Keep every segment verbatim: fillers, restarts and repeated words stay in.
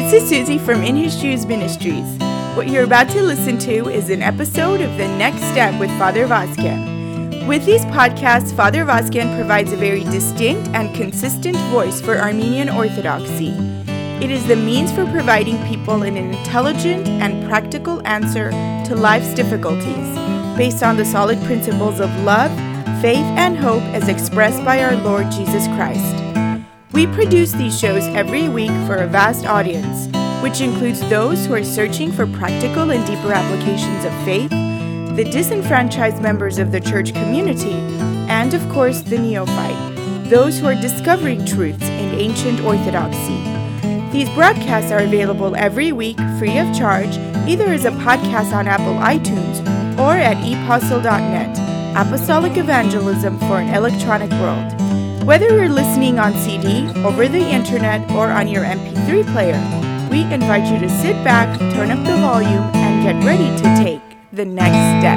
This is Susie from In His Shoes Ministries. What you're about to listen to is an episode of The Next Step with Father Vazquez. With these podcasts, Father Vazquez provides a very distinct and consistent voice for Armenian Orthodoxy. It is the means for providing people an intelligent and practical answer to life's difficulties, based on the solid principles of love, faith, and hope as expressed by our Lord Jesus Christ. We produce these shows every week for a vast audience, which includes those who are searching for practical and deeper applications of faith, the disenfranchised members of the church community, and of course the neophyte, those who are discovering truths in ancient orthodoxy. These broadcasts are available every week free of charge, either as a podcast on Apple iTunes or at e apostle dot net, Apostolic Evangelism for an Electronic World. Whether you're listening on C D, over the internet, or on your M P three player, we invite you to sit back, turn up the volume, and get ready to take the next step.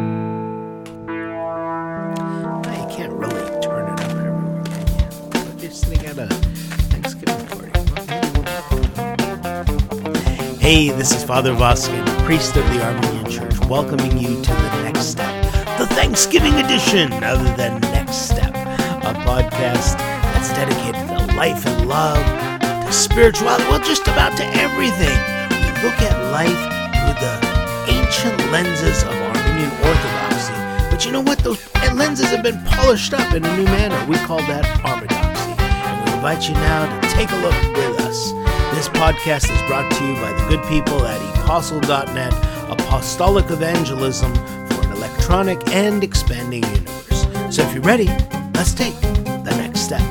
Well, you can't really turn it up everywhere, can you? But you're sitting at a Thanksgiving party. Hey, this is Father Vazquez, priest of the Armenian Church, welcoming you to the Next Step, the Thanksgiving edition of the Next Step, a podcast that's dedicated to life and love, to spirituality, well, just about to everything. We look at life through the ancient lenses of Armenian Orthodoxy. But you know what? Those lenses have been polished up in a new manner. We call that Armodoxy. And we invite you now to take a look with us. This podcast is brought to you by the good people at e apostle dot net, Apostolic Evangelism for an electronic and expanding universe. So if you're ready, let's take the next step.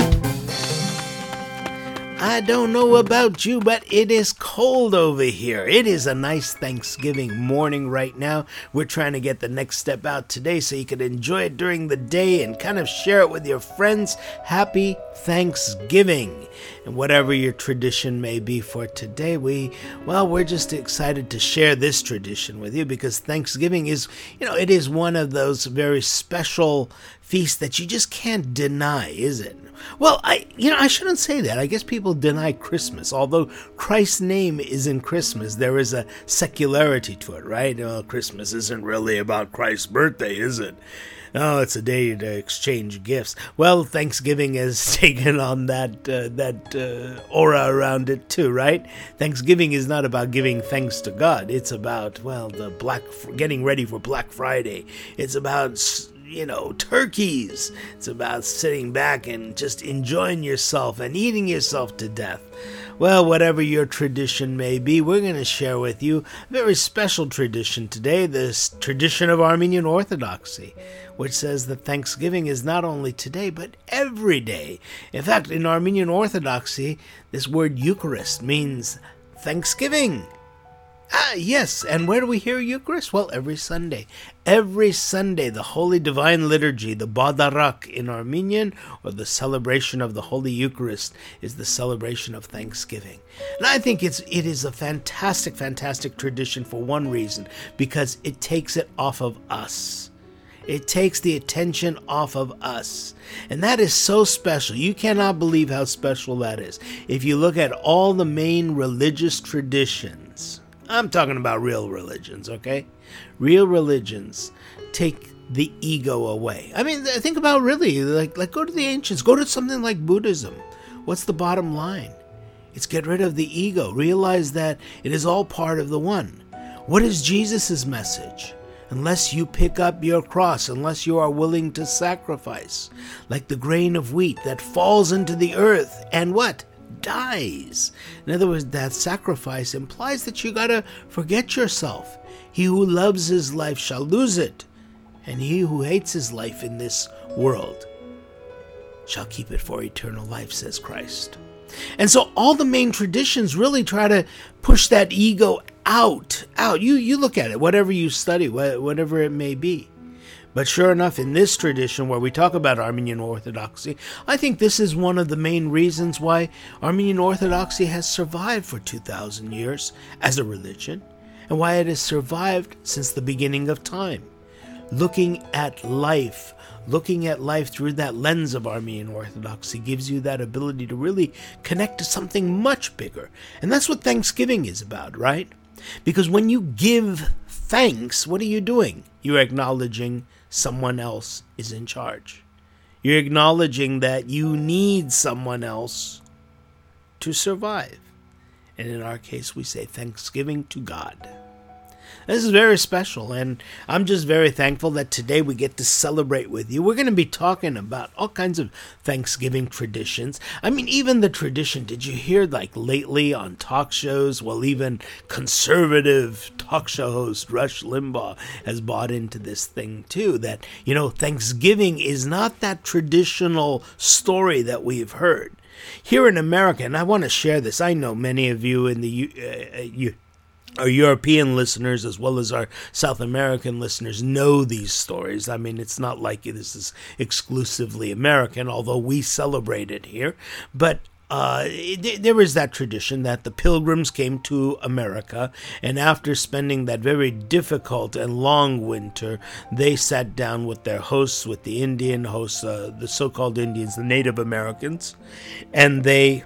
I don't know about you, but it is cold over here. It is a nice Thanksgiving morning right now. We're trying to get the next step out today so you can enjoy it during the day and kind of share it with your friends. Happy Thanksgiving. And whatever your tradition may be for today, we, well, we're just excited to share this tradition with you because Thanksgiving is, you know, it is one of those very special feasts that you just can't deny, is it? Well, I, you know, I shouldn't say that. I guess people deny Christmas. Although Christ's name is in Christmas, there is a secularity to it, right? Well, Christmas isn't really about Christ's birthday, is it? Oh, it's a day to exchange gifts. Well, Thanksgiving has taken on that uh, that uh, aura around it too, right? Thanksgiving is not about giving thanks to God. It's about, well, the black getting ready for Black Friday. It's about, you know, turkeys. It's about sitting back and just enjoying yourself and eating yourself to death. Well, whatever your tradition may be, we're going to share with you a very special tradition today, this tradition of Armenian Orthodoxy, which says that Thanksgiving is not only today, but every day. In fact, in Armenian Orthodoxy, this word Eucharist means Thanksgiving. Ah, yes, and where do we hear Eucharist? Well, every Sunday. Every Sunday, the Holy Divine Liturgy, the Badarak in Armenian, or the celebration of the Holy Eucharist, is the celebration of Thanksgiving. And I think it's it is a fantastic, fantastic tradition for one reason, because it takes it off of us. It takes the attention off of us. And that is so special. You cannot believe how special that is. If you look at all the main religious traditions, I'm talking about real religions, okay? Real religions take the ego away. I mean, think about really, like, like go to the ancients, go to something like Buddhism. What's the bottom line? It's get rid of the ego. Realize that it is all part of the one. What is Jesus' message? Unless you pick up your cross, unless you are willing to sacrifice, like the grain of wheat that falls into the earth and what? Dies. In other words, that sacrifice implies that you gotta forget yourself. He who loves his life shall lose it, and he who hates his life in this world shall keep it for eternal life, says Christ. And so all the main traditions really try to push that ego out, out. You, you look at it, whatever you study, whatever it may be. But sure enough, in this tradition where we talk about Armenian Orthodoxy, I think this is one of the main reasons why Armenian Orthodoxy has survived for two thousand years as a religion, and why it has survived since the beginning of time. looking at life, looking at life through that lens of Armenian Orthodoxy gives you that ability to really connect to something much bigger. And that's what Thanksgiving is about, right? Because when you give thanks, what are you doing? You're acknowledging someone else is in charge. You're acknowledging that you need someone else to survive. And in our case, we say thanksgiving to God. This is very special, and I'm just very thankful that today we get to celebrate with you. We're going to be talking about all kinds of Thanksgiving traditions. I mean, even the tradition, did you hear, like, lately on talk shows, well, even conservative talk show host Rush Limbaugh has bought into this thing, too, that, you know, Thanksgiving is not that traditional story that we've heard. Here in America, and I want to share this, I know many of you in the uh, you. Our European listeners as well as our South American listeners know these stories. I mean, it's not like this is exclusively American, although we celebrate it here. But uh, it, there is that tradition that the Pilgrims came to America, and after spending that very difficult and long winter, they sat down with their hosts, with the Indian hosts, uh, the so-called Indians, the Native Americans, and they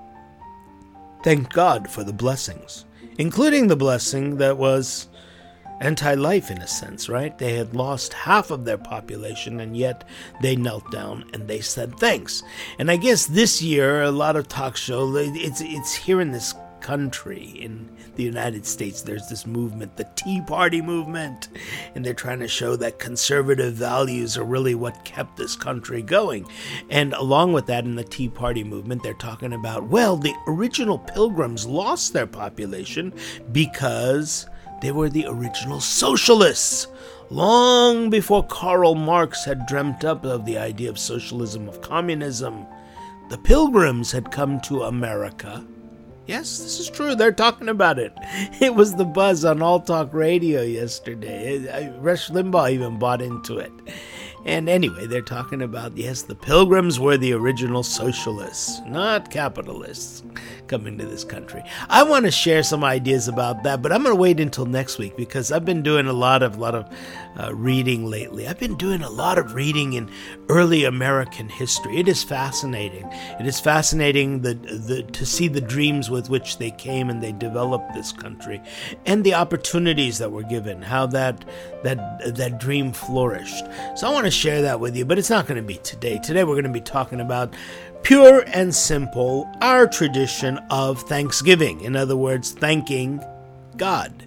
thanked God for the blessings, including the blessing that was anti-life in a sense, right? They had lost half of their population, and yet they knelt down and they said thanks. And I guess this year, a lot of talk show, it's it's here in this country, in the United States, there's this movement, the Tea Party movement, and they're trying to show that conservative values are really what kept this country going. And along with that, in the Tea Party movement, they're talking about, well, the original Pilgrims lost their population because they were the original socialists. Long before Karl Marx had dreamt up of the idea of socialism, of communism, the Pilgrims had come to America. Yes, this is true. They're talking about it. It was the buzz on All Talk Radio yesterday. Rush Limbaugh even bought into it. And anyway, they're talking about, yes, the Pilgrims were the original socialists, not capitalists, coming to this country. I want to share some ideas about that, but I'm going to wait until next week because I've been doing a lot of lot of uh, reading lately. I've been doing a lot of reading in early American history. It is fascinating. It is fascinating the, the, to see the dreams with which they came and they developed this country, and the opportunities that were given, how that that that dream flourished. So I want to share that with you, but it's not going to be today. Today we're going to be talking about pure and simple, our tradition of Thanksgiving. In other words, thanking God.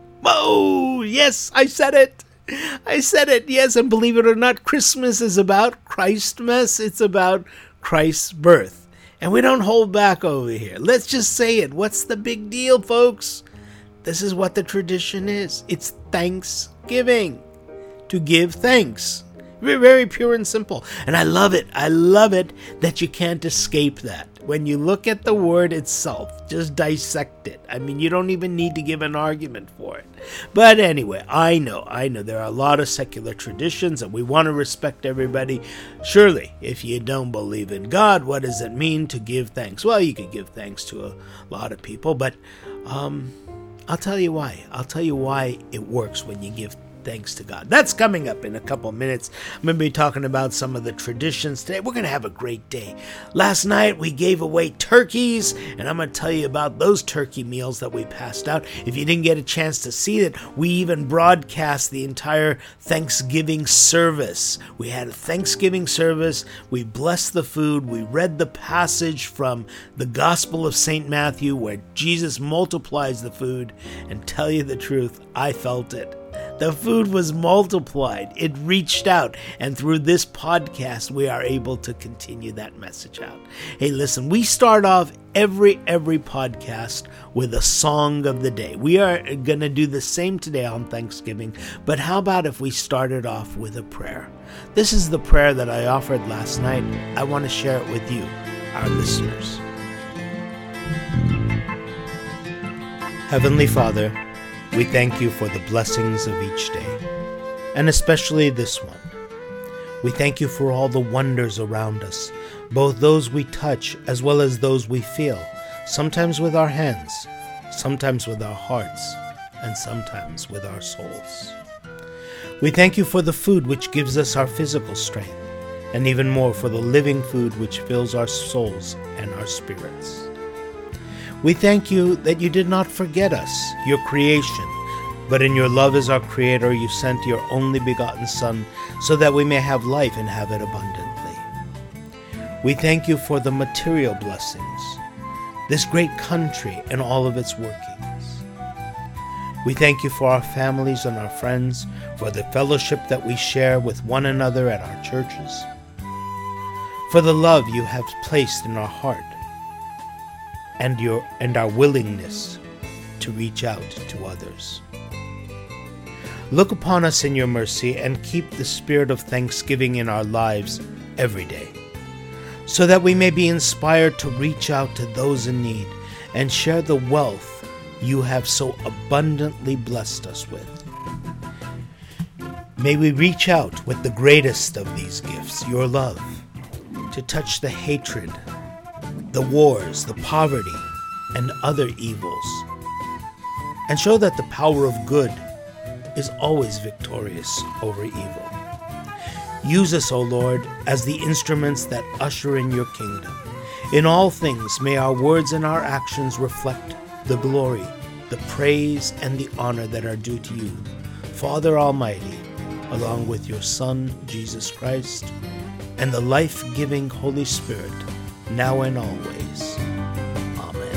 Whoa! Yes, I said it. I said it. Yes, and believe it or not, Christmas is about Christmas. It's about Christ's birth. And we don't hold back over here. Let's just say it. What's the big deal, folks? This is what the tradition is. It's Thanksgiving. To give thanks. Very, very pure and simple. And I love it. I love it that you can't escape that. When you look at the word itself, just dissect it. I mean, you don't even need to give an argument for it. But anyway, I know, I know there are a lot of secular traditions and we want to respect everybody. Surely, if you don't believe in God, what does it mean to give thanks? Well, you can give thanks to a lot of people, but um, I'll tell you why. I'll tell you why it works when you give thanks to God. That's coming up in a couple minutes. I'm going to be talking about some of the traditions today. We're going to have a great day. Last night we gave away turkeys, and I'm going to tell you about those turkey meals that we passed out. If you didn't get a chance to see it, we even broadcast the entire Thanksgiving service. We had a Thanksgiving service. We blessed the food. We read the passage from the Gospel of Saint Matthew where Jesus multiplies the food, and tell you the truth, I felt it. The food was multiplied. It reached out. And through this podcast, we are able to continue that message out. Hey, listen, we start off every, every podcast with a song of the day. We are going to do the same today on Thanksgiving. But how about if we started off with a prayer? This is the prayer that I offered last night. I want to share it with you, our listeners. Heavenly Father, we thank you for the blessings of each day, and especially this one. We thank you for all the wonders around us, both those we touch as well as those we feel, sometimes with our hands, sometimes with our hearts, and sometimes with our souls. We thank you for the food which gives us our physical strength, and even more for the living food which fills our souls and our spirits. We thank you that you did not forget us, your creation, but in your love as our Creator you sent your only begotten Son so that we may have life and have it abundantly. We thank you for the material blessings, this great country and all of its workings. We thank you for our families and our friends, for the fellowship that we share with one another at our churches, for the love you have placed in our heart, and your and our willingness to reach out to others. Look upon us in your mercy and keep the spirit of thanksgiving in our lives every day, so that we may be inspired to reach out to those in need and share the wealth you have so abundantly blessed us with. May we reach out with the greatest of these gifts, your love, to touch the hatred, the wars, the poverty, and other evils, and show that the power of good is always victorious over evil. Use us, O Lord, as the instruments that usher in your kingdom. In all things, may our words and our actions reflect the glory, the praise, and the honor that are due to you, Father Almighty, along with your Son, Jesus Christ, and the life-giving Holy Spirit, now and always. Amen.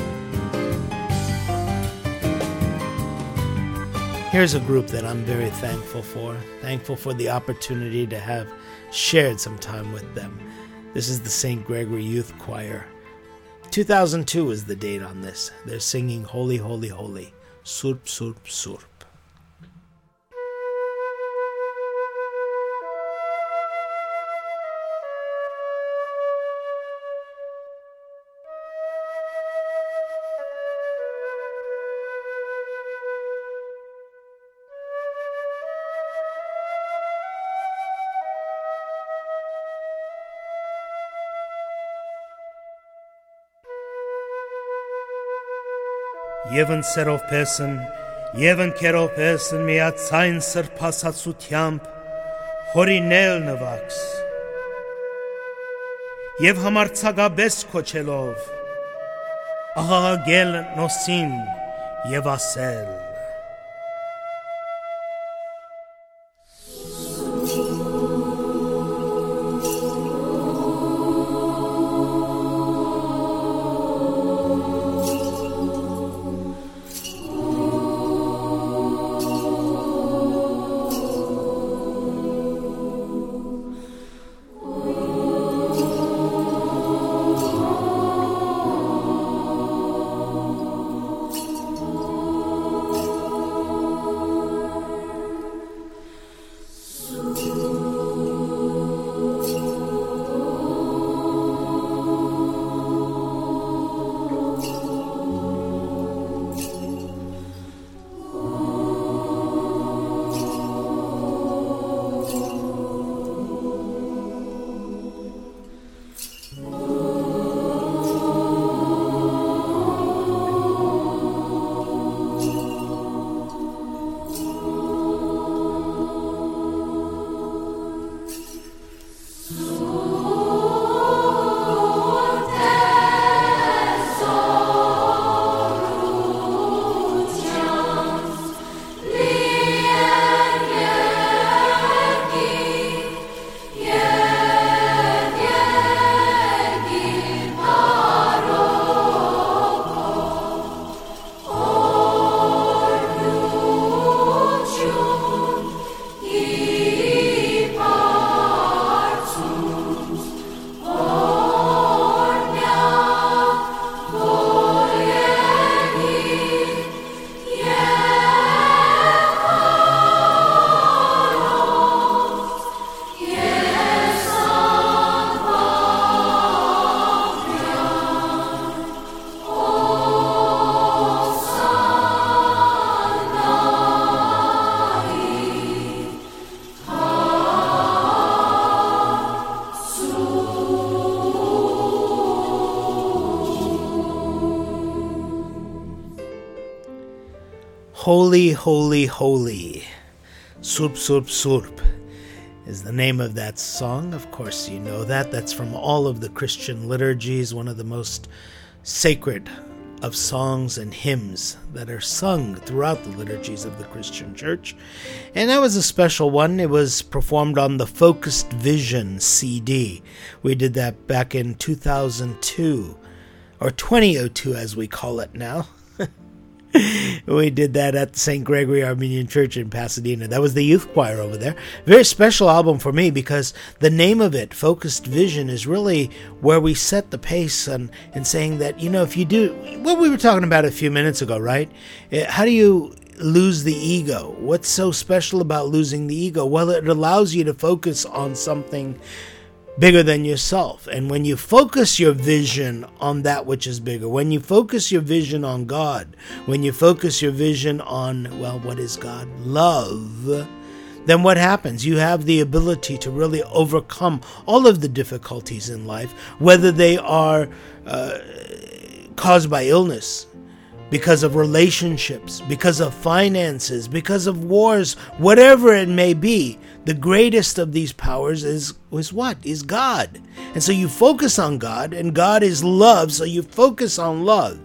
Here's a group that I'm very thankful for. Thankful for the opportunity to have shared some time with them. This is the Saint Gregory Youth Choir. two thousand two is the date on this. They're singing Holy, Holy, Holy, Surp, Surp, Surp. Եվն սերով պեսն, եվն կերով պեսն միացայն սրպասացությամբ հորինել նվաքս, և համարցագաբես կոչելով, աղաղագել նոսին և ասել. Holy, holy, holy. Surp, surp, surp is the name of that song. Of course, you know that. That's from all of the Christian liturgies, one of the most sacred of songs and hymns that are sung throughout the liturgies of the Christian Church. And that was a special one. It was performed on the Focused Vision C D. We did that back in two thousand two, or twenty oh two as we call it now. We did that at the Saint Gregory Armenian Church in Pasadena. That was the youth choir over there. Very special album for me because the name of it, Focused Vision, is really where we set the pace and, and saying that, you know, if you do what we were talking about a few minutes ago, right? How do you lose the ego? What's so special about losing the ego? Well, it allows you to focus on something bigger than yourself. And when you focus your vision on that which is bigger, when you focus your vision on God, when you focus your vision on, well, what is God? Love. Then what happens? You have the ability to really overcome all of the difficulties in life, whether they are uh, caused by illness, because of relationships, because of finances, because of wars, whatever it may be. The greatest of these powers is, is what? Is God. And so you focus on God, and God is love, so you focus on love.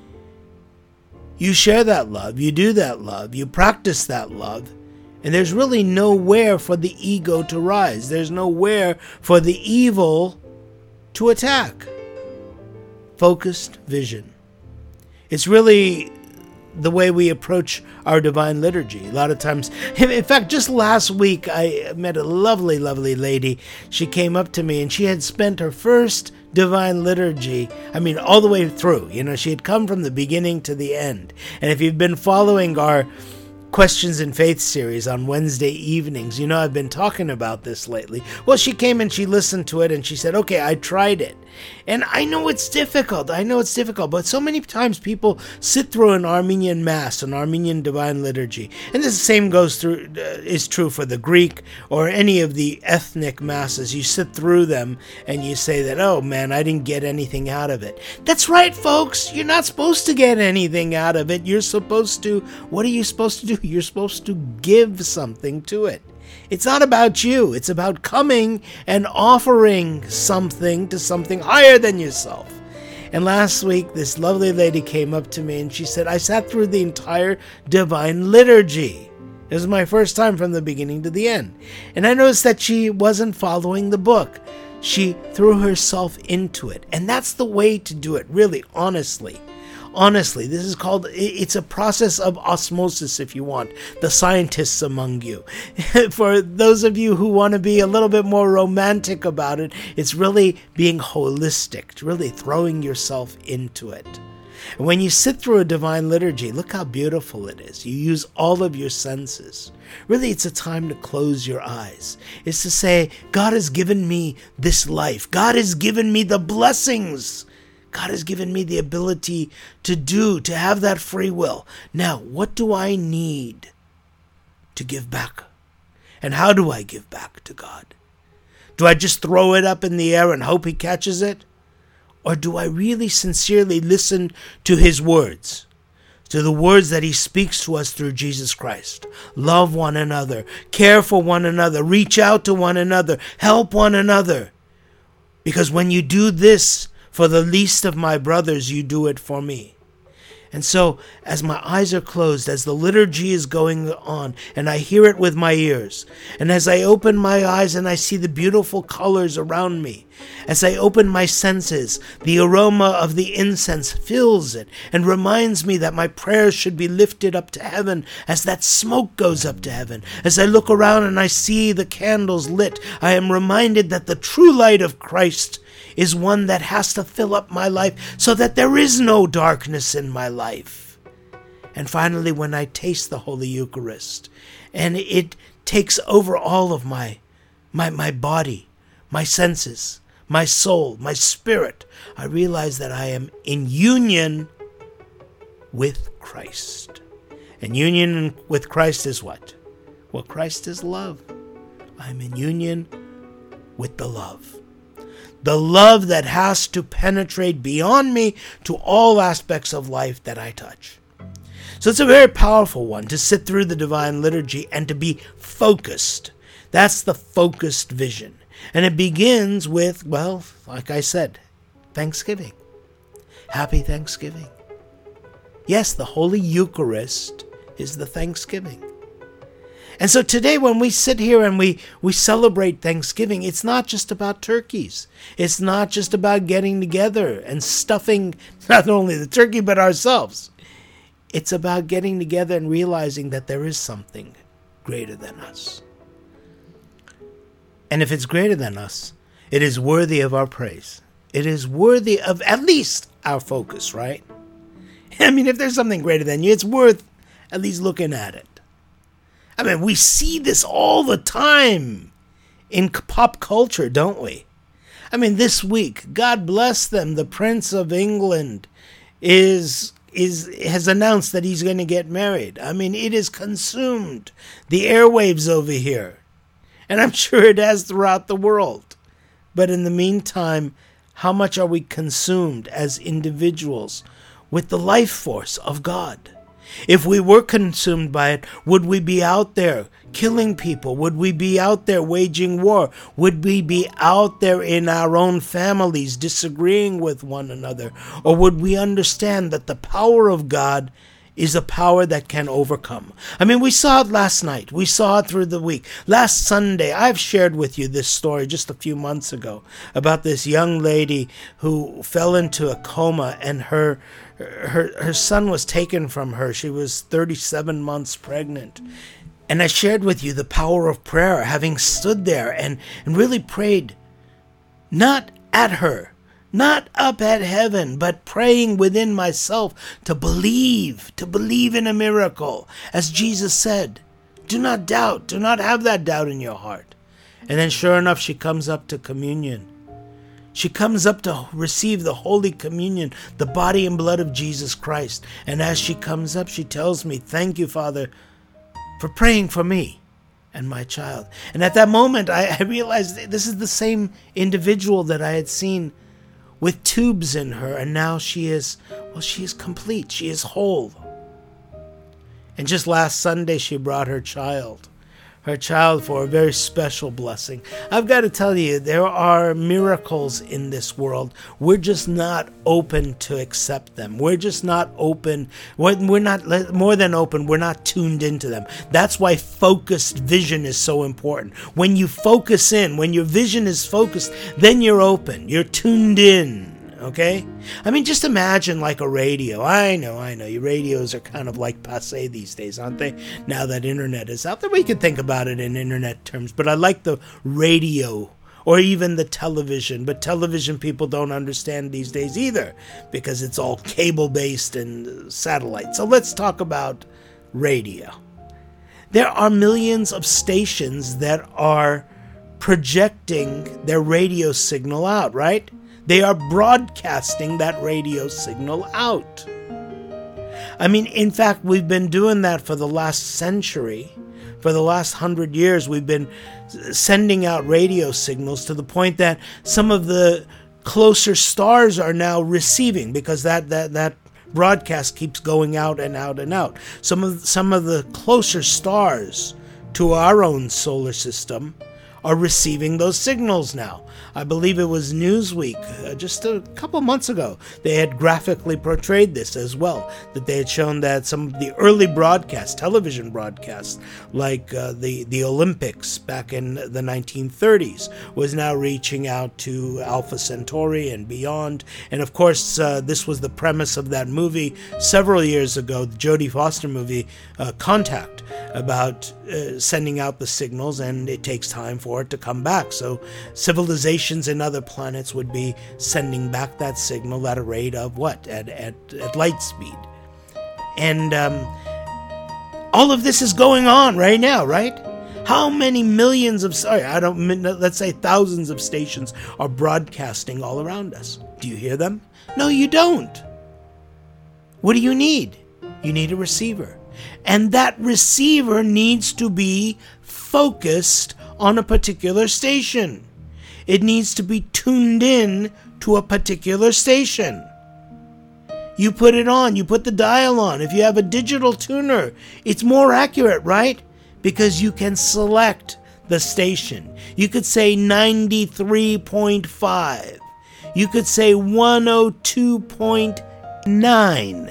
You share that love, you do that love, you practice that love, and there's really nowhere for the ego to rise. There's nowhere for the evil to attack. Focused vision. It's really the way we approach our divine liturgy. A lot of times, in fact, just last week, I met a lovely, lovely lady. She came up to me and she had spent her first divine liturgy, I mean, all the way through. You know, she had come from the beginning to the end. And if you've been following our Questions in Faith series on Wednesday evenings, you know I've been talking about this lately. Well, she came and she listened to it and she said, okay, I tried it. And I know it's difficult. I know it's difficult. But so many times people sit through an Armenian Mass, an Armenian Divine Liturgy. And the same goes through, uh, is true for the Greek or any of the ethnic Masses. You sit through them and you say that, oh man, I didn't get anything out of it. That's right, folks. You're not supposed to get anything out of it. You're supposed to, what are you supposed to do? You're supposed to give something to it. It's not about you. It's about coming and offering something to something higher than yourself. And last week, this lovely lady came up to me and she said, I sat through the entire Divine Liturgy. It was my first time from the beginning to the end. And I noticed that she wasn't following the book. She threw herself into it. And that's the way to do it, really, honestly. Honestly, this is called, it's a process of osmosis, if you want, the scientists among you. For those of you who want to be a little bit more romantic about it, it's really being holistic, really throwing yourself into it. And when you sit through a divine liturgy, look how beautiful it is. You use all of your senses. Really, it's a time to close your eyes. It's to say, God has given me this life. God has given me the blessings. God has given me the ability to do, to have that free will. Now, what do I need to give back? And how do I give back to God? Do I just throw it up in the air and hope He catches it? Or do I really sincerely listen to His words? To the words that He speaks to us through Jesus Christ. Love one another. Care for one another. Reach out to one another. Help one another. Because when you do this, for the least of my brothers, you do it for me. And so, as my eyes are closed, as the liturgy is going on, and I hear it with my ears, and as I open my eyes and I see the beautiful colors around me, as I open my senses, the aroma of the incense fills it and reminds me that my prayers should be lifted up to heaven as that smoke goes up to heaven. As I look around and I see the candles lit, I am reminded that the true light of Christ is one that has to fill up my life so that there is no darkness in my life. And finally, when I taste the Holy Eucharist, and it takes over all of my, my, my body, my senses, my soul, my spirit, I realize that I am in union with Christ. And union with Christ is what? Well, Christ is love. I'm in union with the love. The love that has to penetrate beyond me to all aspects of life that I touch. So it's a very powerful one to sit through the Divine Liturgy and to be focused. That's the focused vision. And it begins with, well, like I said, Thanksgiving. Happy Thanksgiving. Yes, the Holy Eucharist is the Thanksgiving. And so today when we sit here and we, we celebrate Thanksgiving, it's not just about turkeys. It's not just about getting together and stuffing not only the turkey but ourselves. It's about getting together and realizing that there is something greater than us. And if it's greater than us, it is worthy of our praise. It is worthy of at least our focus, right? I mean, if there's something greater than you, it's worth at least looking at it. I mean, we see this all the time in pop culture, don't we? I mean, this week, God bless them, the Prince of England is is has announced that he's going to get married. I mean, it has consumed the airwaves over here. And I'm sure it has throughout the world. But in the meantime, how much are we consumed as individuals with the life force of God? If we were consumed by it, would we be out there killing people? Would we be out there waging war? Would we be out there in our own families disagreeing with one another? Or would we understand that the power of God is a power that can overcome? I mean, we saw it last night. We saw it through the week. Last Sunday, I've shared with you this story just a few months ago about this young lady who fell into a coma and her her her son was taken from her. She was thirty-seven months pregnant. And I shared with you the power of prayer, having stood there and, and really prayed, not at her, not up at heaven, but praying within myself to believe, to believe in a miracle. As Jesus said, do not doubt, do not have that doubt in your heart. And then sure enough, she comes up to communion. She comes up to receive the Holy Communion, the body and blood of Jesus Christ. And as she comes up, she tells me, thank you, Father, for praying for me and my child. And at that moment, I, I realized this is the same individual that I had seen with tubes in her, and now she is, well, she is complete. She is whole. And just last Sunday, she brought her child, her child for a very special blessing. I've got to tell you, there are miracles in this world. We're just not open to accept them. We're just not open. We're not, more than open, we're not tuned into them. That's why focused vision is so important. When you focus in, when your vision is focused, then you're open. You're tuned in. Okay? I mean, just imagine like a radio. I know, I know. Your radios are kind of like passé these days, aren't they? Now that internet is out there, we could think about it in internet terms. But I like the radio or even the television. But television people don't understand these days either because it's all cable-based and satellite. So let's talk about radio. There are millions of stations that are projecting their radio signal out, right? They are broadcasting that radio signal out. I mean, in fact, we've been doing that for the last century. For the last hundred years, we've been sending out radio signals to the point that some of the closer stars are now receiving because that, that, that broadcast keeps going out and out and out. Some of, some of the closer stars to our own solar system are receiving those signals now. I believe it was Newsweek uh, just a couple months ago. They had graphically portrayed this as well, that they had shown that some of the early broadcasts, television broadcasts, like uh, the, the Olympics back in the nineteen thirties, was now reaching out to Alpha Centauri and beyond. And of course, uh, this was the premise of that movie several years ago, the Jodie Foster movie, uh, Contact, about uh, sending out the signals, and it takes time for it to come back. So civilizations in other planets would be sending back that signal at a rate of what? At at, at light speed. And um, all of this is going on right now, right? How many millions of, sorry, I don't, let's say thousands of stations are broadcasting all around us. Do you hear them? No, you don't. What do you need? You need a receiver. And that receiver needs to be focused on a particular station. It needs to be tuned in to a particular station. you put it on, you put the dial on. If you have a digital tuner, it's more accurate, right? Because you can select the station. You could say ninety-three point five. You could say one oh two point nine.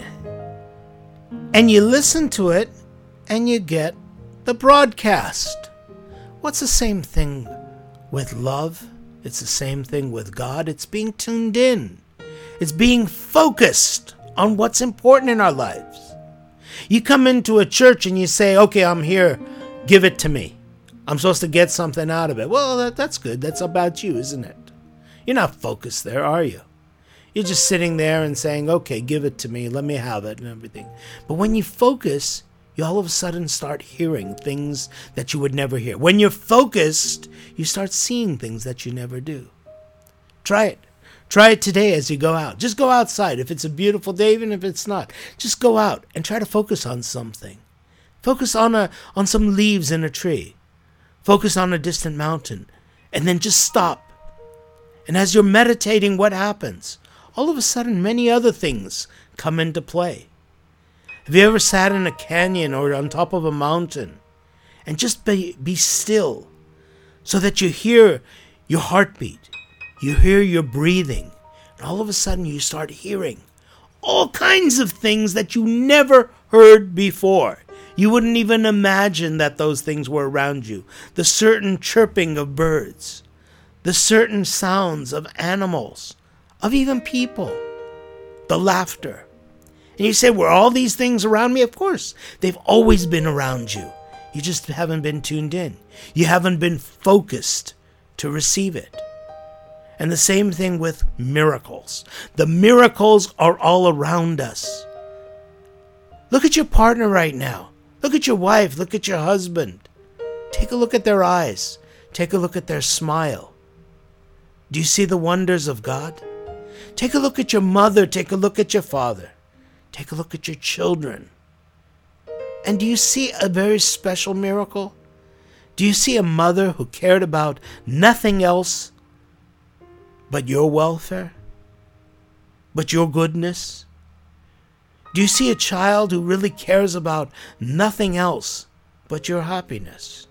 And you listen to it, and you get the broadcast. What's the same thing with love? It's the same thing with God. It's being tuned in. It's being focused on what's important in our lives. You come into a church and you say, okay, I'm here. Give it to me. I'm supposed to get something out of it. Well, that, that's good. That's about you, isn't it? You're not focused there, are you? You're just sitting there and saying, okay, give it to me. Let me have it and everything. But when you focus, you all of a sudden start hearing things that you would never hear. When you're focused, you start seeing things that you never do. Try it. Try it today as you go out. Just go outside. If it's a beautiful day, even if it's not, just go out and try to focus on something. Focus on a on some leaves in a tree. Focus on a distant mountain. And then just stop. And as you're meditating, what happens? All of a sudden, many other things come into play. Have you ever sat in a canyon or on top of a mountain and just be, be still so that you hear your heartbeat, you hear your breathing, and all of a sudden you start hearing all kinds of things that you never heard before. You wouldn't even imagine that those things were around you. The certain chirping of birds, the certain sounds of animals, of even people, the laughter. And you say, were all these things around me? Of course, they've always been around you. You just haven't been tuned in. You haven't been focused to receive it. And the same thing with miracles. The miracles are all around us. Look at your partner right now. Look at your wife. Look at your husband. Take a look at their eyes. Take a look at their smile. Do you see the wonders of God? Take a look at your mother. Take a look at your father. Take a look at your children. And do you see a very special miracle? Do you see a mother who cared about nothing else but your welfare? But your goodness? Do you see a child who really cares about nothing else but your happiness?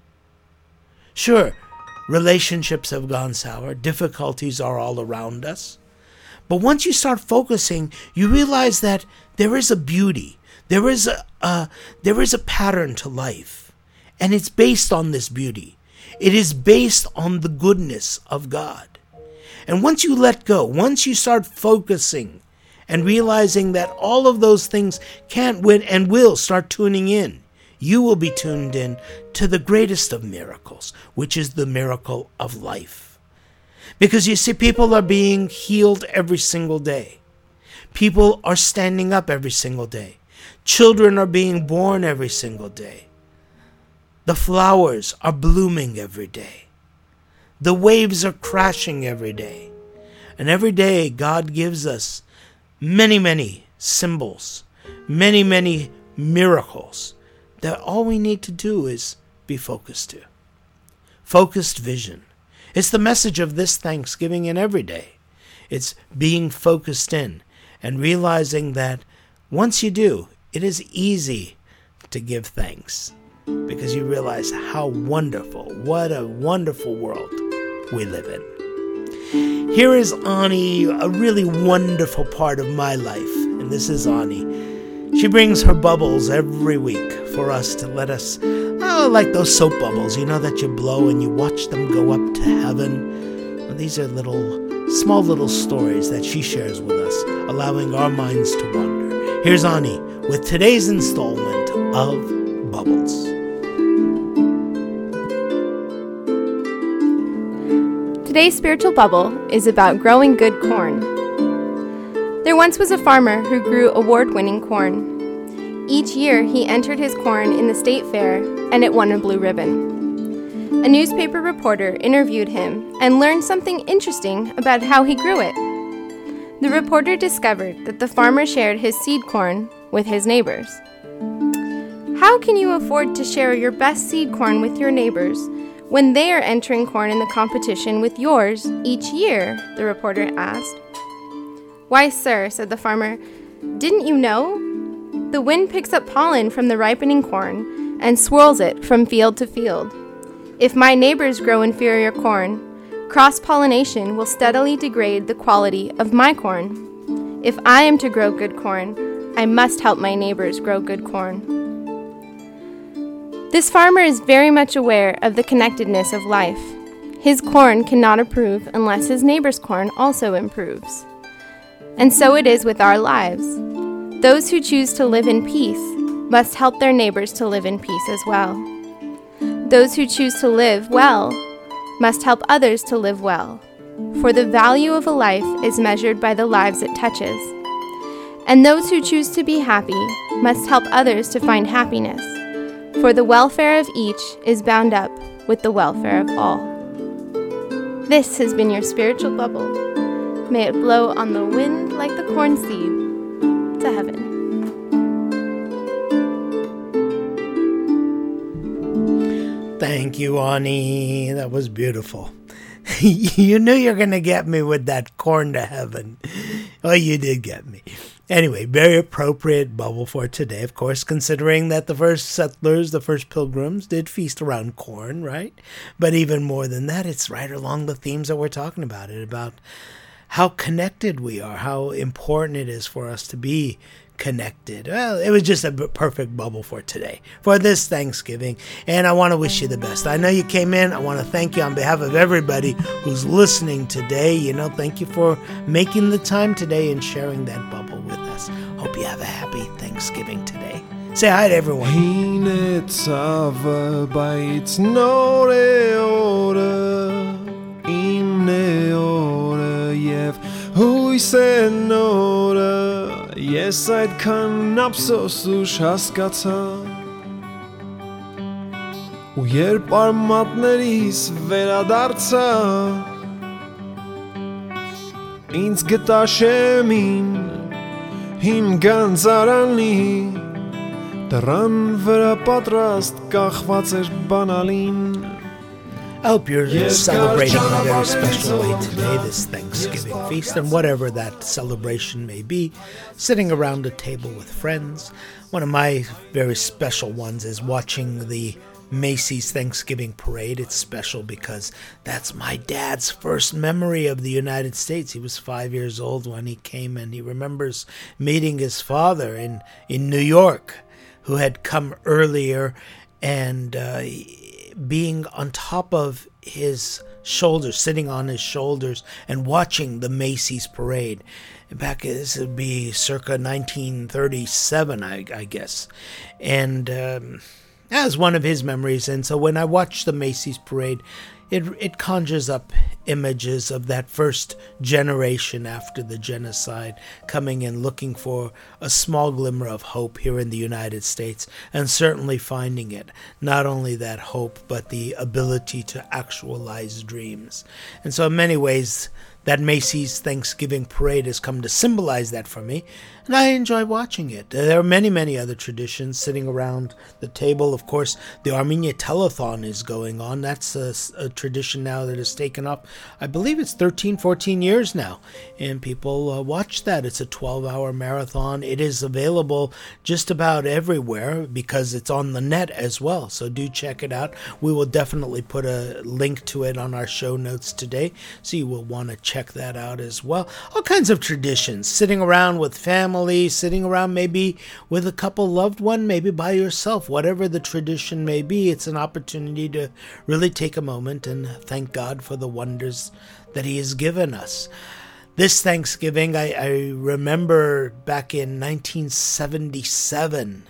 Sure, relationships have gone sour. Difficulties are all around us. But once you start focusing, you realize that there is a beauty. There is a, uh, there is a pattern to life. And it's based on this beauty. It is based on the goodness of God. And once you let go, once you start focusing and realizing that all of those things can't win and will start tuning in, you will be tuned in to the greatest of miracles, which is the miracle of life. Because you see, people are being healed every single day. People are standing up every single day. Children are being born every single day. The flowers are blooming every day. The waves are crashing every day. And every day God gives us many, many symbols, many, many miracles that all we need to do is be focused to. Focused vision. It's the message of this Thanksgiving and every day. It's being focused in and realizing that once you do, it is easy to give thanks because you realize how wonderful, what a wonderful world we live in. Here is Ani, a really wonderful part of my life, and this is Ani. She brings her bubbles every week for us to let us, oh, like those soap bubbles, you know, that you blow and you watch them go up to heaven. Well, these are little, small little stories that she shares with us, allowing our minds to wander. Here's Ani with today's installment of Bubbles. Today's spiritual bubble is about growing good corn. There once was a farmer who grew award-winning corn. Each year, he entered his corn in the state fair, and it won a blue ribbon. A newspaper reporter interviewed him and learned something interesting about how he grew it. The reporter discovered that the farmer shared his seed corn with his neighbors. How can you afford to share your best seed corn with your neighbors when they are entering corn in the competition with yours each year? The reporter asked. Why, sir, said the farmer, Didn't you know? The wind picks up pollen from the ripening corn and swirls it from field to field. If my neighbors grow inferior corn, cross-pollination will steadily degrade the quality of my corn. If I am to grow good corn, I must help my neighbors grow good corn. This farmer is very much aware of the connectedness of life. His corn cannot improve unless his neighbor's corn also improves. And so it is with our lives. Those who choose to live in peace must help their neighbors to live in peace as well. Those who choose to live well must help others to live well, for the value of a life is measured by the lives it touches. And those who choose to be happy must help others to find happiness, for the welfare of each is bound up with the welfare of all. This has been your spiritual bubble. May it blow on the wind like the corn seed to heaven. Thank you, Ani. That was beautiful. You knew you were going to get me with that corn to heaven. Oh, you did get me. Anyway, very appropriate bubble for today, of course, considering that the first settlers, the first pilgrims, did feast around corn, right? But even more than that, it's right along the themes that we're talking about, it about how connected we are, how important it is for us to be connected. Well, it was just a perfect bubble for today, for this Thanksgiving, and I want to wish you the best. I know you came in. I want to thank you on behalf of everybody who's listening today. You know, thank you for making the time today and sharing that bubble with us. Hope you have a happy Thanksgiving today. Say hi to everyone. Ես այդքան ափսոսուշ հասկացա ու երբ արմատներիս վերադարձա ինձ գտա շեմին հին գանձարանի դռան վրա պատրաստ կախված էր բանալին I hope you're celebrating in a very special way today, this Thanksgiving feast, and whatever that celebration may be, sitting around a table with friends. One of my very special ones is watching the Macy's Thanksgiving Parade. It's special because that's my dad's first memory of the United States. He was five years old when he came, and he remembers meeting his father in, in New York, who had come earlier, and uh, being on top of his shoulders, sitting on his shoulders and watching the Macy's parade. Back, this would be circa nineteen thirty-seven, I, I guess. And um, that was one of his memories. And so when I watch the Macy's parade, it it conjures up images of that first generation after the genocide coming in, looking for a small glimmer of hope here in the United States, and certainly finding it. Not only that hope, but the ability to actualize dreams. And so in many ways, that Macy's Thanksgiving Parade has come to symbolize that for me, and I enjoy watching it. There are many, many other traditions sitting around the table. Of course, the Armenia Telethon is going on. That's a, a tradition now that has taken up, I believe it's thirteen, fourteen years now, and people uh, watch that. It's a twelve-hour marathon. It is available just about everywhere because it's on the net as well, so do check it out. We will definitely put a link to it on our show notes today, so you will want to check Check that out as well. All kinds of traditions, sitting around with family, sitting around maybe with a couple loved one, maybe by yourself, whatever the tradition may be. It's an opportunity to really take a moment and thank God for the wonders that He has given us. This Thanksgiving, I, I remember back in nineteen seventy-seven,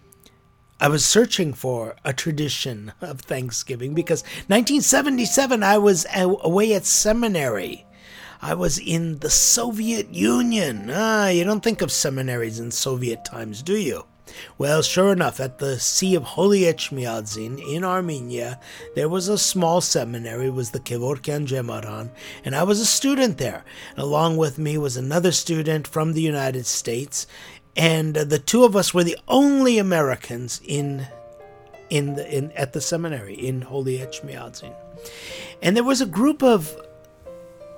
I was searching for a tradition of Thanksgiving because nineteen seventy-seven I was away at seminary. I was in the Soviet Union. Ah, you don't think of seminaries in Soviet times, do you? Well, sure enough, at the See of Holy Echmiadzin in Armenia, there was a small seminary. It was the Kevorkian Gemaran, and I was a student there. And along with me was another student from the United States, and uh, the two of us were the only Americans in in the in at the seminary in Holy Echmiadzin. And there was a group of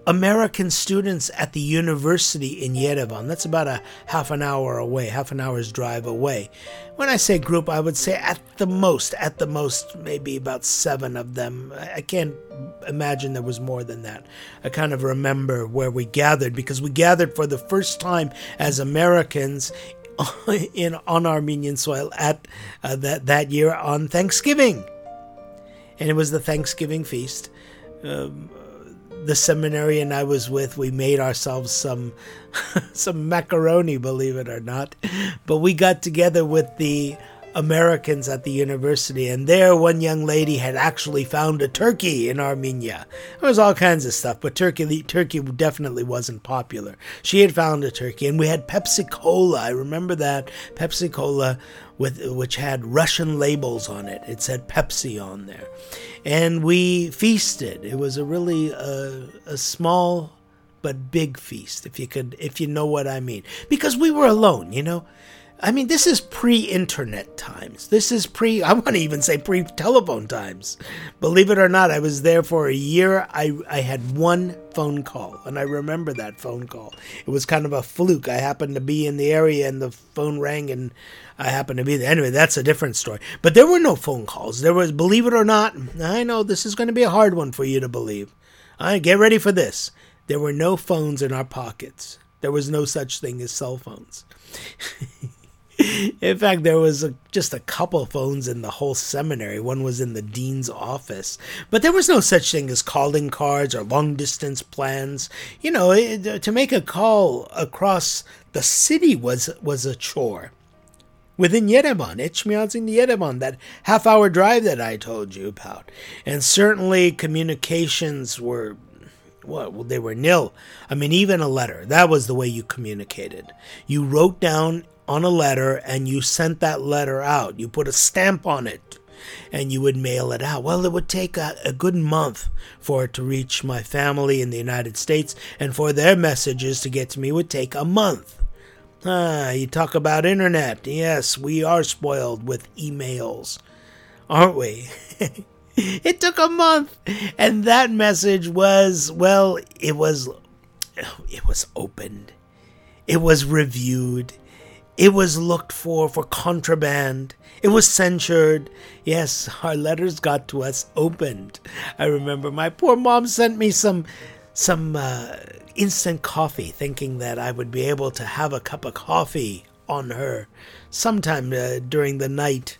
American students at the university in Yerevan. That's about a half an hour away, half an hour's drive away. When I say group, I would say at the most, at the most, maybe about seven of them. I can't imagine there was more than that. I kind of remember where we gathered, because we gathered for the first time as Americans in on Armenian soil at uh, that, that year on Thanksgiving. And it was the Thanksgiving feast. Um, the seminarian I was with, we made ourselves some some macaroni, believe it or not. But we got together with the Americans at the university, and there one young lady had actually found a turkey in Armenia. There was all kinds of stuff, but turkey turkey definitely wasn't popular. She had found a turkey, and we had Pepsi Cola. I remember that Pepsi Cola, with which had Russian labels on it. It said Pepsi on there, and we feasted. It was a really uh, a small but big feast, if you could, if you know what I mean, because we were alone, you know. I mean, this is pre-internet times. This is pre, I want to even say pre-telephone times. Believe it or not, I was there for a year. I, I had one phone call, and I remember that phone call. It was kind of a fluke. I happened to be in the area, and the phone rang, and I happened to be there. Anyway, that's a different story. But there were no phone calls. There was, believe it or not, I know this is going to be a hard one for you to believe. All right, get ready for this. There were no phones in our pockets. There was no such thing as cell phones. In fact, there was a, just a couple phones in the whole seminary. One was in the dean's office. But there was no such thing as calling cards or long-distance plans. You know, it, to make a call across the city was was a chore. Within Yerevan, Etchmiadzin Yerevan, that half-hour drive that I told you about. And certainly communications were... Well, they were nil. I mean, even a letter. That was the way you communicated. You wrote down on a letter and you sent that letter out. You put a stamp on it and you would mail it out. Well, it would take a, a good month for it to reach my family in the United States, and for their messages to get to me would take a month. Ah, you talk about internet. Yes, we are spoiled with emails, aren't we? It took a month, and that message was, well, it was, it was opened. It was reviewed. It was looked for for contraband. It was censured. Yes, our letters got to us opened. I remember my poor mom sent me some some uh, instant coffee, thinking that I would be able to have a cup of coffee on her sometime uh, during the night.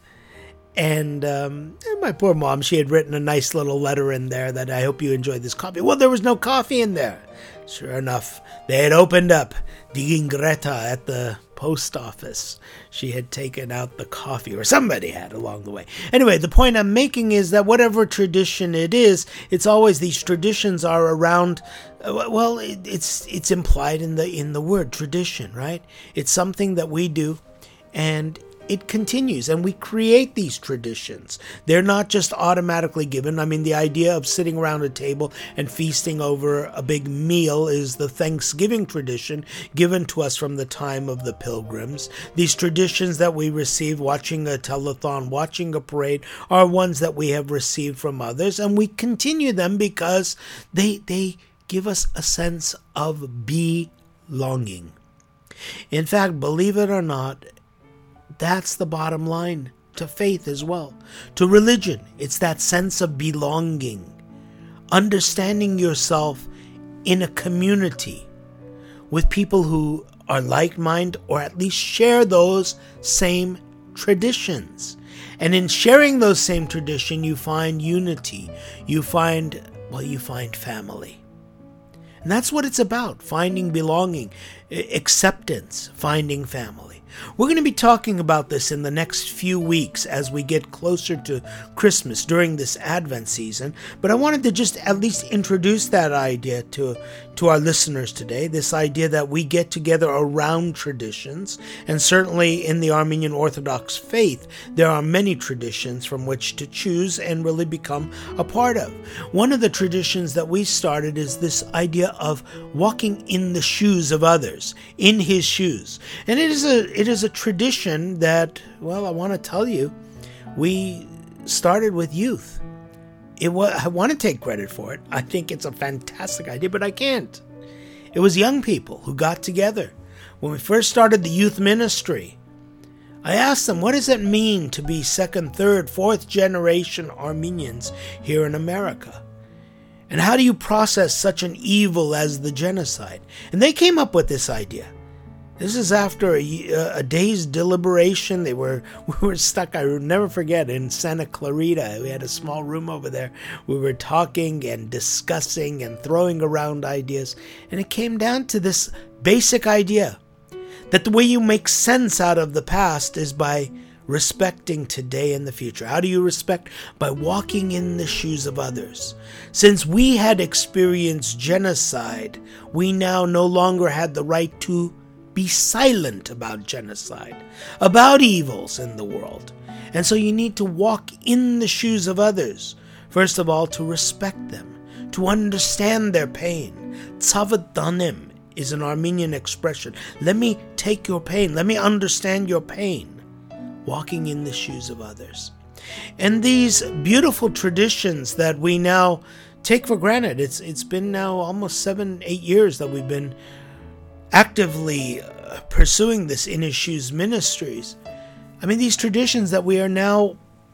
And, um, and my poor mom, she had written a nice little letter in there that I hope you enjoy this coffee. Well, there was no coffee in there. Sure enough, they had opened up Digin Greta at the post office. She had taken out the coffee, or somebody had along the way. Anyway, the point I'm making is that whatever tradition it is, it's always these traditions are around. Uh, well, it, it's it's implied in the in the word tradition, right? It's something that we do, and it continues, and we create these traditions. They're not just automatically given. I mean, the idea of sitting around a table and feasting over a big meal is the Thanksgiving tradition given to us from the time of the Pilgrims. These traditions that we receive, watching a telethon, watching a parade, are ones that we have received from others, and we continue them because they they give us a sense of belonging. In fact, believe it or not, that's the bottom line to faith as well. To religion, it's that sense of belonging. Understanding yourself in a community with people who are like-minded or at least share those same traditions. And in sharing those same traditions, you find unity. You find, well, you find family. And that's what it's about, finding belonging, acceptance, finding family. We're going to be talking about this in the next few weeks as we get closer to Christmas during this Advent season, but I wanted to just at least introduce that idea to, to our listeners today, this idea that we get together around traditions, and certainly in the Armenian Orthodox faith, there are many traditions from which to choose and really become a part of. One of the traditions that we started is this idea of walking in the shoes of others, in his shoes. And it is a it is a tradition that, well, I want to tell you, we started with youth. it was, I want to take credit for it. I think it's a fantastic idea, but I can't. It was young people who got together. When we first started the youth ministry, I asked them, what does it mean to be second, third, fourth generation Armenians here in America? And how do you process such an evil as the genocide? And they came up with this idea. This is after a, a day's deliberation. They were we were stuck, I will never forget, in Santa Clarita. We had a small room over there. We were talking and discussing and throwing around ideas. And it came down to this basic idea that the way you make sense out of the past is by respecting today and the future. How do you respect? By walking in the shoes of others. Since we had experienced genocide, we now no longer had the right to be silent about genocide, about evils in the world. And so you need to walk in the shoes of others. First of all, to respect them, to understand their pain. Tzavat danim is an Armenian expression. Let me take your pain. Let me understand your pain. Walking in the shoes of others. And these beautiful traditions that we now take for granted. It's it's been now almost seven, eight years that we've been actively uh, pursuing this In His Shoes ministries. I mean, these traditions that we are now,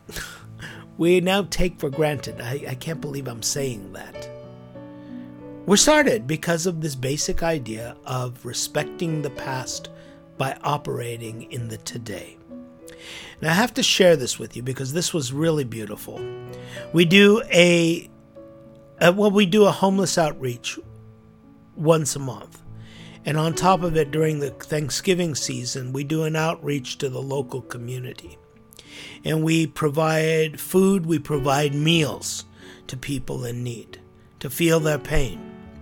we now take for granted. I, I can't believe I'm saying that. Were started because of this basic idea of respecting the past by operating in the today. Now, I have to share this with you because this was really beautiful. We do a, a well, we do a homeless outreach once a month. And on top of it, during the Thanksgiving season, we do an outreach to the local community. And we provide food, we provide meals to people in need, to feel their pain.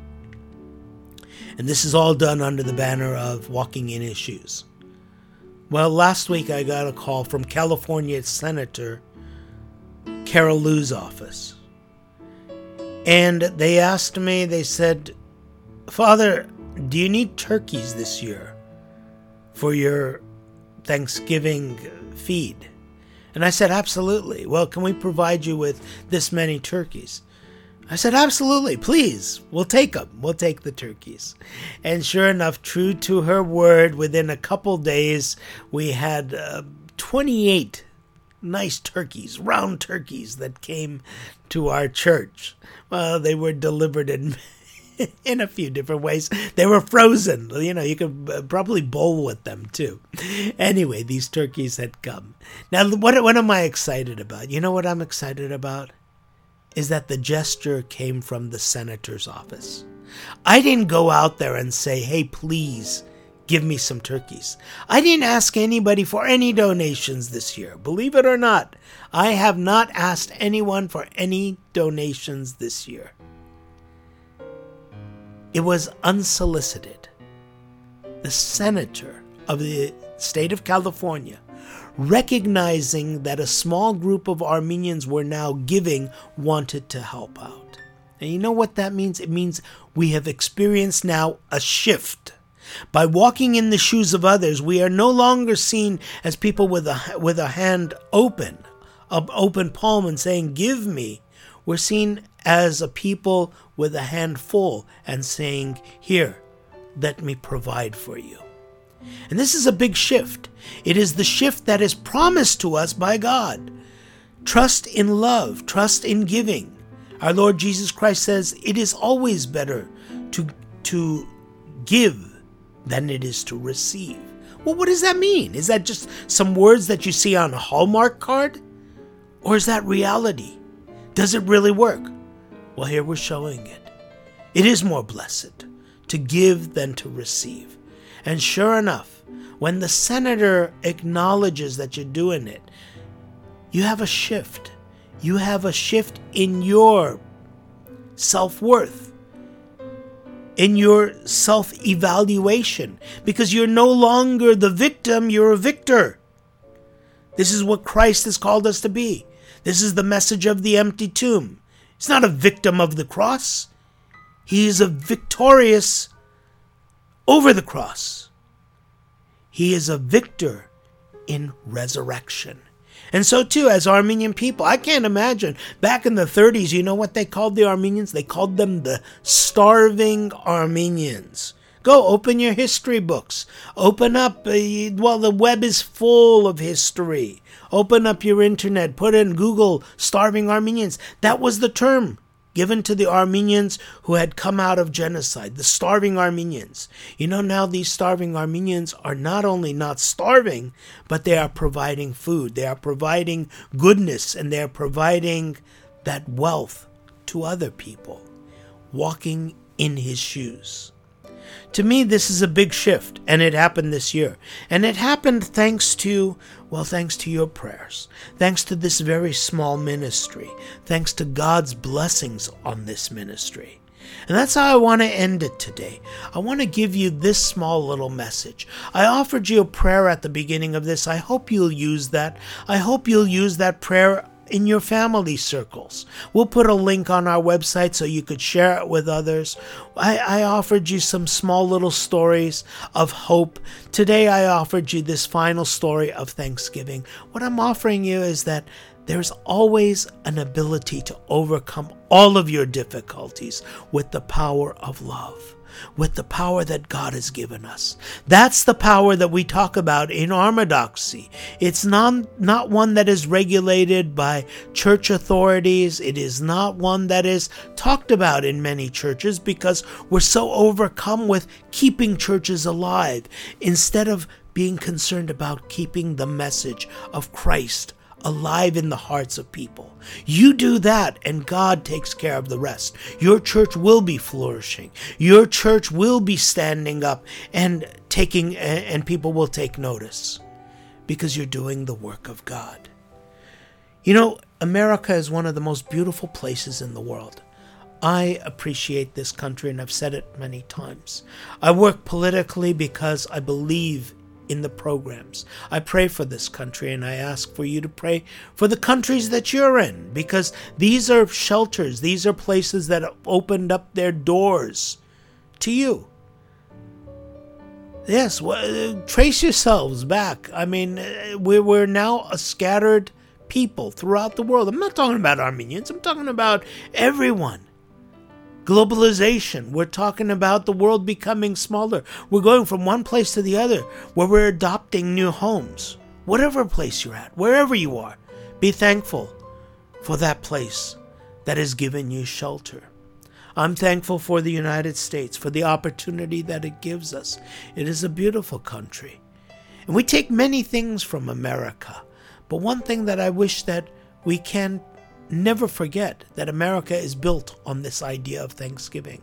And this is all done under the banner of Walking in His Shoes. Well, last week I got a call from California Senator Carol Liu's office. And they asked me, they said, Father, do you need turkeys this year for your Thanksgiving feed? And I said, absolutely. Well, can we provide you with this many turkeys? I said, absolutely, please. We'll take them. We'll take the turkeys. And sure enough, true to her word, within a couple days, we had uh, twenty-eight nice turkeys, round turkeys that came to our church. Well, they were delivered in in a few different ways. They were frozen. You know, you could probably bowl with them too. Anyway, these turkeys had come. Now, what, what am I excited about? You know what I'm excited about? Is that the gesture came from the senator's office. I didn't go out there and say, hey, please give me some turkeys. I didn't ask anybody for any donations this year. Believe it or not, I have not asked anyone for any donations this year. It was unsolicited. The senator of the state of California, recognizing that a small group of Armenians were now giving, wanted to help out. And you know what that means? It means we have experienced now a shift. By walking in the shoes of others, we are no longer seen as people with a, with a hand open, an open palm and saying, give me. We're seen as a people with a hand full and saying, here, let me provide for you. And this is a big shift. It is the shift that is promised to us by God. Trust in love, trust in giving. Our Lord Jesus Christ says it is always better to, to give than it is to receive. Well, what does that mean? Is that just some words that you see on a Hallmark card? Or is that reality? Does it really work? Well, here we're showing it. It is more blessed to give than to receive. And sure enough, when the senator acknowledges that you're doing it, you have a shift. You have a shift in your self-worth, in your self-evaluation, because you're no longer the victim, you're a victor. This is what Christ has called us to be. This is the message of the empty tomb. He's not a victim of the cross. He is a victorious over the cross. He is a victor in resurrection. And so too, as Armenian people, I can't imagine. Back in the thirties, you know what they called the Armenians? They called them the starving Armenians. Go open your history books. Open up, uh, well, the web is full of history. Open up your internet. Put in Google starving Armenians. That was the term given to the Armenians who had come out of genocide, the starving Armenians. You know, now these starving Armenians are not only not starving, but they are providing food. They are providing goodness, and they are providing that wealth to other people, walking in his shoes. To me, this is a big shift, and it happened this year. And it happened thanks to, well, thanks to your prayers, thanks to this very small ministry, thanks to God's blessings on this ministry. And that's how I want to end it today. I want to give you this small little message. I offered you a prayer at the beginning of this. I hope you'll use that. I hope you'll use that prayer in your family circles. We'll put a link on our website so you could share it with others. I, I offered you some small little stories of hope. Today I offered you this final story of Thanksgiving. What I'm offering you is that there's always an ability to overcome all of your difficulties with the power of love, with the power that God has given us. That's the power that we talk about in Orthodoxy. It's not, not one that is regulated by church authorities. It is not one that is talked about in many churches because we're so overcome with keeping churches alive instead of being concerned about keeping the message of Christ alive in the hearts of people. You do that and God takes care of the rest. Your church will be flourishing. Your church will be standing up and taking, and people will take notice because you're doing the work of God. You know, America is one of the most beautiful places in the world. I appreciate this country, and I've said it many times. I work politically because I believe in the programs. I pray for this country, and I ask for you to pray for the countries that you're in, because these are shelters. These are places that have opened up their doors to you. Yes, well, trace yourselves back. I mean, we're, we're now a scattered people throughout the world. I'm not talking about Armenians. I'm talking about everyone. Globalization. We're talking about the world becoming smaller. We're going from one place to the other where we're adopting new homes. Whatever place you're at, wherever you are, be thankful for that place that has given you shelter. I'm thankful for the United States, for the opportunity that it gives us. It is a beautiful country. And we take many things from America. But one thing that I wish that we can never forget, that America is built on this idea of Thanksgiving.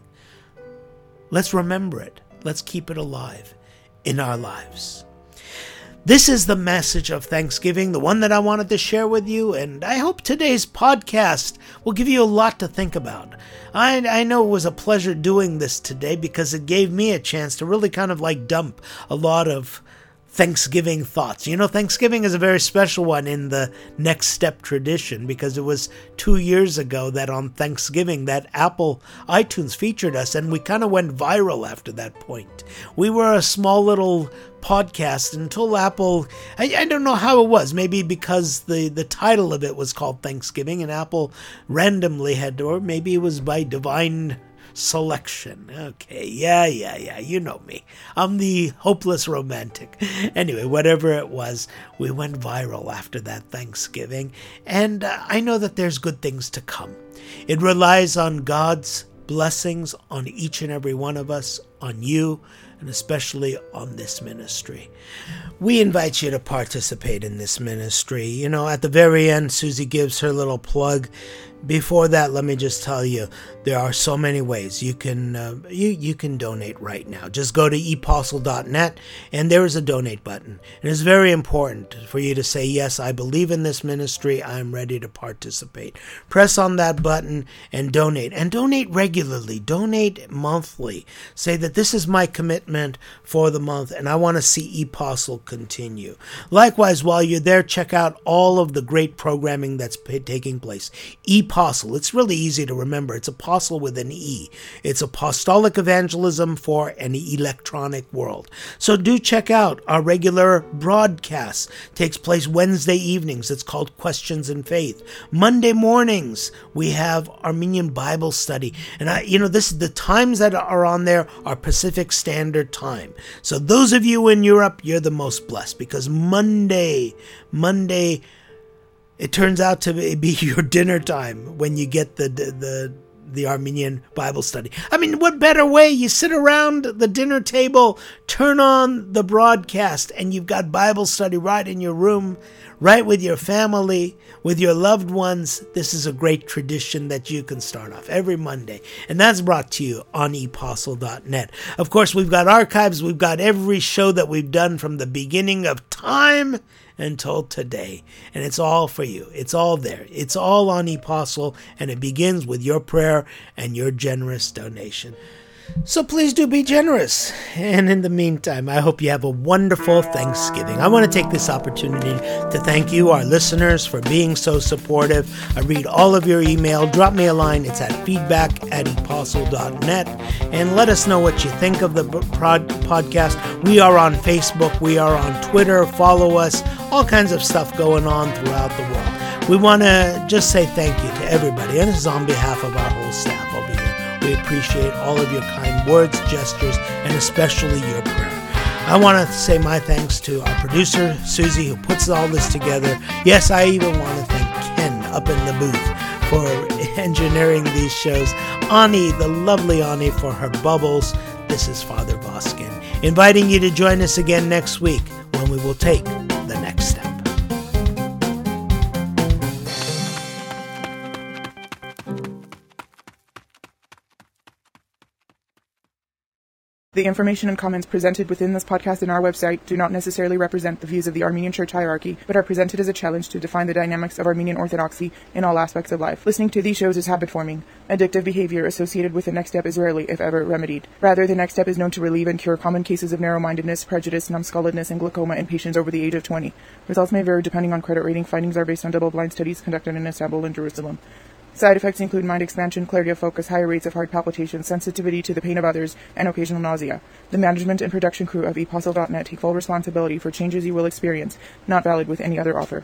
Let's remember it. Let's keep it alive in our lives. This is the message of Thanksgiving, the one that I wanted to share with you, and I hope today's podcast will give you a lot to think about. I, I know it was a pleasure doing this today because it gave me a chance to really kind of like dump a lot of Thanksgiving thoughts. You know, Thanksgiving is a very special one in the Next Step tradition because it was two years ago that on Thanksgiving that Apple iTunes featured us, and we kind of went viral after that point. We were a small little podcast until Apple, I, I don't know how it was, maybe because the, the title of it was called Thanksgiving and Apple randomly had, or maybe it was by divine selection. Okay, yeah, yeah, yeah, you know me. I'm the hopeless romantic. Anyway, whatever it was, we went viral after that Thanksgiving, and uh, I know that there's good things to come. It relies on God's blessings on each and every one of us, on you, and especially on this ministry. We invite you to participate in this ministry. You know, at the very end, Susie gives her little plug. Before that, let me just tell you, there are so many ways you can uh, you you can donate right now. Just go to e postle dot net, and there is a donate button. And it's very important for you to say, yes, I believe in this ministry. I'm ready to participate. Press on that button and donate. And donate regularly. Donate monthly. Say that this is my commitment for the month, and I want to see ePostle continue. Likewise, while you're there, check out all of the great programming that's taking place. E Apostle. It's really easy to remember. It's apostle with an E. It's apostolic evangelism for an electronic world. So do check out our regular broadcast. It takes place Wednesday evenings. It's called Questions in Faith. Monday mornings, we have Armenian Bible study. And I, you know, this the times that are on there are Pacific Standard Time. So those of you in Europe, you're the most blessed, because Monday, Monday, it turns out to be your dinner time when you get the the the Armenian Bible study. I mean, what better way? You sit around the dinner table, turn on the broadcast, and you've got Bible study right in your room, right with your family, with your loved ones. This is a great tradition that you can start off every Monday. And that's brought to you on e apostle dot net. Of course, we've got archives. We've got every show that we've done from the beginning of time until today. And it's all for you. It's all there. It's all on ePostle, and it begins with your prayer and your generous donation. So please do be generous. And in the meantime, I hope you have a wonderful Thanksgiving. I want to take this opportunity to thank you, our listeners, for being so supportive. I read all of your email. Drop me a line. It's at feedback at e apostle dot net. And let us know what you think of the prod- podcast. We are on Facebook. We are on Twitter. Follow us. All kinds of stuff going on throughout the world. We want to just say thank you to everybody. And this is on behalf of our whole staff over here. We appreciate all of your kind words, gestures, and especially your prayer. I want to say my thanks to our producer, Susie, who puts all this together. Yes, I even want to thank Ken up in the booth for engineering these shows. Ani, the lovely Ani, for her bubbles. This is Father Voskin, inviting you to join us again next week when we will take the next step. The information and comments presented within this podcast and our website do not necessarily represent the views of the Armenian Church hierarchy, but are presented as a challenge to define the dynamics of Armenian Orthodoxy in all aspects of life. Listening to these shows is habit-forming. Addictive behavior associated with the next step is rarely, if ever, remedied. Rather, the next step is known to relieve and cure common cases of narrow-mindedness, prejudice, numbskulledness, and glaucoma in patients over the age of twenty. Results may vary depending on credit rating. Findings are based on double-blind studies conducted in Istanbul and Jerusalem. Side effects include mind expansion, clarity of focus, higher rates of heart palpitations, sensitivity to the pain of others, and occasional nausea. The management and production crew of e apostle dot net take full responsibility for changes you will experience, not valid with any other author.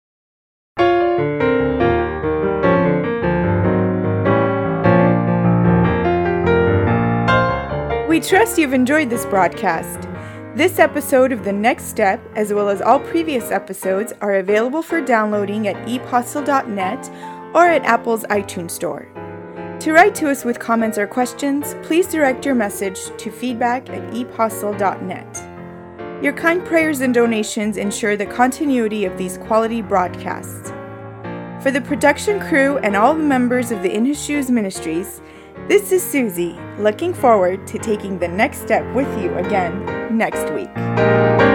We trust you've enjoyed this broadcast. This episode of The Next Step, as well as all previous episodes, are available for downloading at e apostle dot net or at Apple's iTunes Store. To write to us with comments or questions, please direct your message to feedback at e apostle dot net. Your kind prayers and donations ensure the continuity of these quality broadcasts. For the production crew and all the members of the In His Shoes Ministries, this is Susie, looking forward to taking the next step with you again next week.